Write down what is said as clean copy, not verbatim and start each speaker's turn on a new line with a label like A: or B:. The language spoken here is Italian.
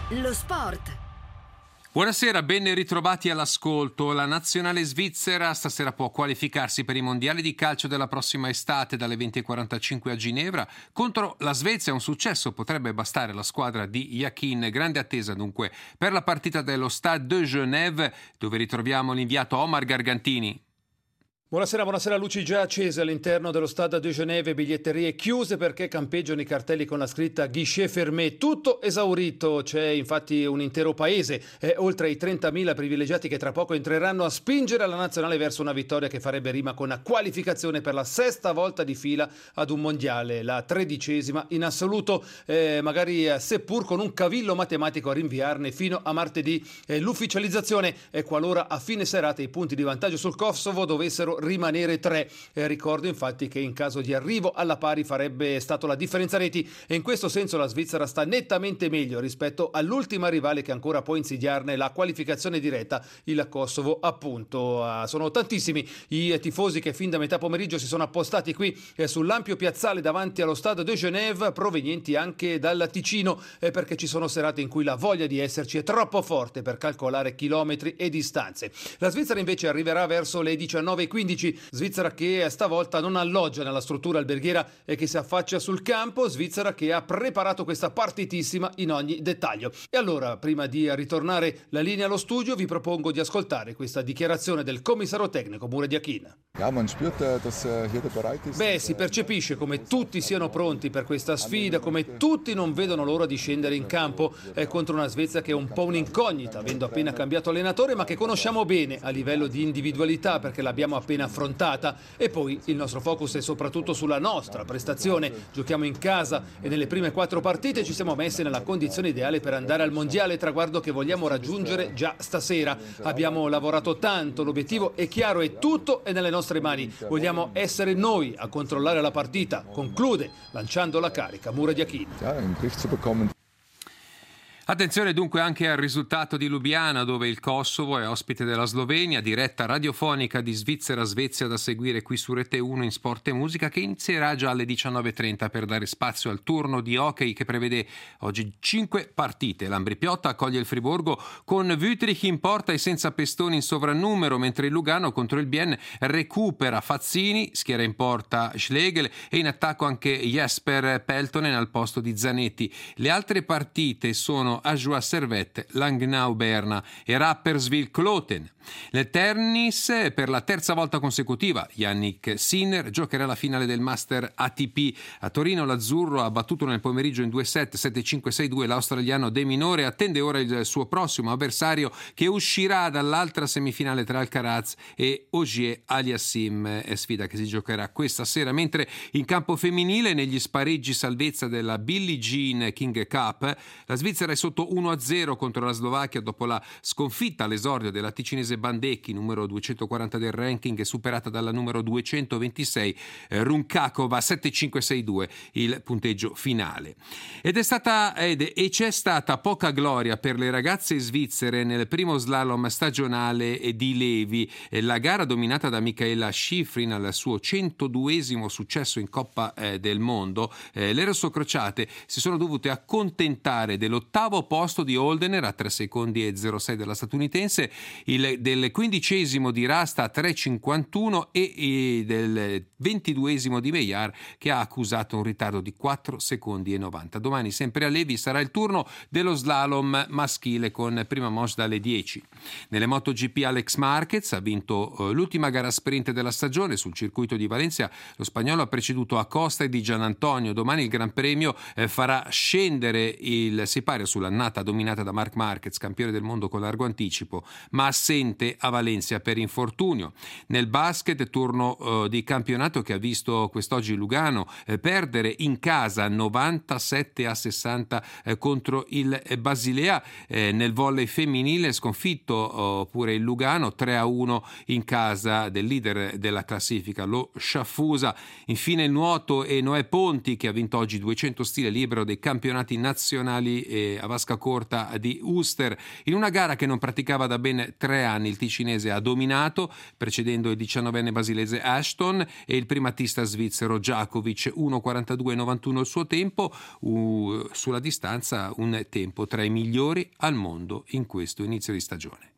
A: Lo sport.
B: Buonasera, ben ritrovati all'ascolto. La nazionale svizzera stasera può qualificarsi per i mondiali di calcio della prossima estate dalle 20:45 a Ginevra. Contro la Svezia un successo potrebbe bastare alla squadra di Yakin. Grande attesa dunque per la partita dello Stade de Genève, dove ritroviamo l'inviato Omar Gargantini.
C: Buonasera, luci già accese all'interno dello Stade de Genève, biglietterie chiuse perché campeggiano i cartelli con la scritta guichet fermé, tutto esaurito, c'è infatti un intero paese, oltre ai 30.000 privilegiati che tra poco entreranno a spingere la nazionale verso una vittoria che farebbe rima con una qualificazione per la 6ª volta di fila ad un mondiale, la 13ª in assoluto, magari seppur con un cavillo matematico a rinviarne fino a martedì l'ufficializzazione, qualora a fine serata i punti di vantaggio sul Kosovo dovessero rimanere 3. Ricordo infatti che in caso di arrivo alla pari farebbe stato la differenza reti e in questo senso la Svizzera sta nettamente meglio rispetto all'ultima rivale che ancora può insidiarne la qualificazione diretta, il Kosovo appunto. Sono tantissimi i tifosi che fin da metà pomeriggio si sono appostati qui sull'ampio piazzale davanti allo Stade de Genève, provenienti anche dal Ticino, perché ci sono serate in cui la voglia di esserci è troppo forte per calcolare chilometri e distanze. La Svizzera invece arriverà verso le 19:15, Svizzera che stavolta non alloggia nella struttura alberghiera e che si affaccia sul campo, Svizzera che ha preparato questa partitissima in ogni dettaglio. E allora, prima di ritornare la linea allo studio, vi propongo di ascoltare questa dichiarazione del commissario tecnico Murat Yakin. Si percepisce come tutti siano pronti per questa sfida, come tutti non vedono l'ora di scendere in campo contro una Svezia che è un po' un'incognita, avendo appena cambiato allenatore, ma che conosciamo bene a livello di individualità perché l'abbiamo appena affrontata. E poi il nostro focus è soprattutto sulla nostra prestazione. Giochiamo in casa e nelle prime 4 partite ci siamo messi nella condizione ideale per andare al mondiale, traguardo che vogliamo raggiungere già stasera. Abbiamo lavorato tanto, l'obiettivo è chiaro e tutto è nelle nostre mani. Vogliamo essere noi a controllare la partita, conclude lanciando la carica Murat Yakin.
B: Attenzione dunque anche al risultato di Lubiana, dove il Kosovo è ospite della Slovenia, diretta radiofonica di Svizzera-Svezia da seguire qui su Rete 1 in Sport e Musica, che inizierà già alle 19:30 per dare spazio al turno di hockey che prevede oggi 5 partite. L'Ambrì-Piotta accoglie il Friburgo con Wüttrich in porta e senza Pestoni in sovrannumero, mentre il Lugano contro il Bien recupera Fazzini, schiera in porta Schlegel e in attacco anche Jesper Peltonen al posto di Zanetti. Le altre partite sono Ajoie Servette, Langnau Berna e Rapperswil Kloten. Nel tennis, per la 3ª volta consecutiva, Yannick Sinner giocherà la finale del Master ATP. A Torino l'azzurro ha battuto nel pomeriggio in 2 set, 7-5, 6-2 l'australiano De Minore. Attende ora il suo prossimo avversario che uscirà dall'altra semifinale tra Alcaraz e Ogier Aliassim, sfida che si giocherà questa sera. Mentre in campo femminile, negli spareggi salvezza della Billie Jean King Cup, la Svizzera è sotto 1-0 contro la Slovacchia dopo la sconfitta all'esordio della ticinese Bandecchi, numero 240 del ranking, superata dalla numero 226 Runkakova, 7-5-6-2 il punteggio finale. Ed c'è stata poca gloria per le ragazze svizzere nel primo slalom stagionale di Levi, la gara dominata da Michaela Schifrin al suo 102esimo successo in Coppa del Mondo. Le rossocrociate si sono dovute accontentare dell'8° posto di Holdener a 3 secondi e 06 della statunitense, del 15° di Rasta a 3,51 e del 22° di Meillard, che ha accusato un ritardo di 4 secondi e 90. Domani sempre a Levi sarà il turno dello slalom maschile con prima manche dalle 10. Nelle MotoGP Alex Marquez ha vinto l'ultima gara sprint della stagione sul circuito di Valencia. Lo spagnolo ha preceduto Acosta e Di Gianantonio. Domani il Gran Premio farà scendere il sipario sull'annata dominata da Marc Marquez, campione del mondo con largo anticipo, ma assente a Valencia per infortunio. Nel basket, turno di campionato che ha visto quest'oggi Lugano perdere in casa 97-60 contro il Basilea. Nel volley femminile sconfitto pure il Lugano 3-1 in casa del leader della classifica, lo Sciaffusa. Infine il nuoto e Noè Ponti, che ha vinto oggi 200 stile libero dei campionati nazionali vasca corta di Uster. In una gara che non praticava da ben 3 anni, il ticinese ha dominato, precedendo il 19enne basilese Ashton e il primatista svizzero Djokovic. 1:42,91 il suo tempo, sulla distanza un tempo tra i migliori al mondo in questo inizio di stagione.